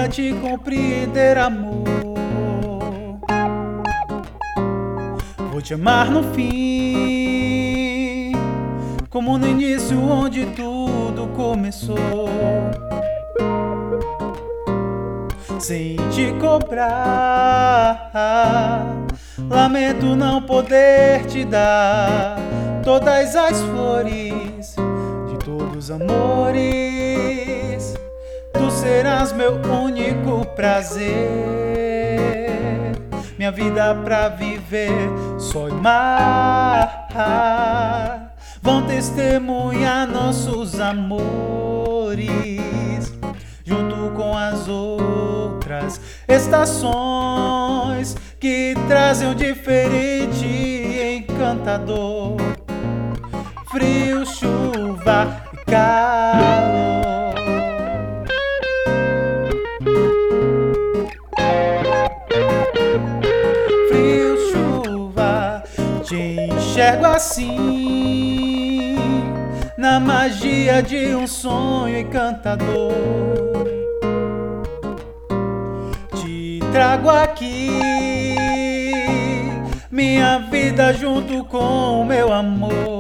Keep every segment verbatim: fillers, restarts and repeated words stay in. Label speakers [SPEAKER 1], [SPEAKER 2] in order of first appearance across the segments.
[SPEAKER 1] pra te compreender, amor. Vou te amar no fim, como no início onde tudo começou. Sem te cobrar, lamento não poder te dar todas as flores de todos os amores. Tu serás meu único prazer, minha vida pra viver, sol e mar vão testemunhar nossos amores, junto com as outras estações que trazem um diferente encantador. Frio, chuva e calor. Frio, chuva, te enxergo assim, na magia de um sonho encantador. Te trago aqui minha vida junto com o meu amor.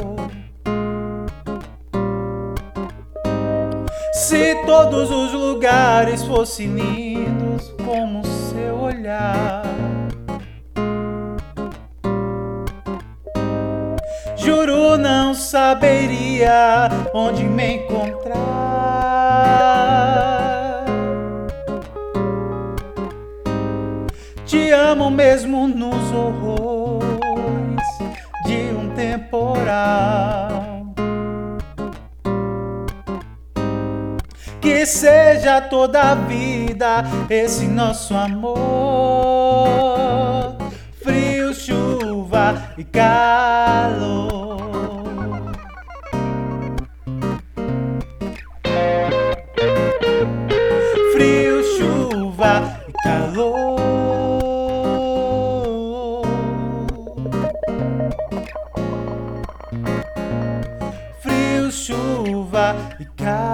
[SPEAKER 1] Se todos os lugares fossem lindos como o seu olhar, juro não saberia onde me encontrar. Te amo mesmo nos horrores de um temporal. Que seja toda a vida esse nosso amor. Frio, chuva e calor. Frio, chuva e calor. Frio, chuva e calor.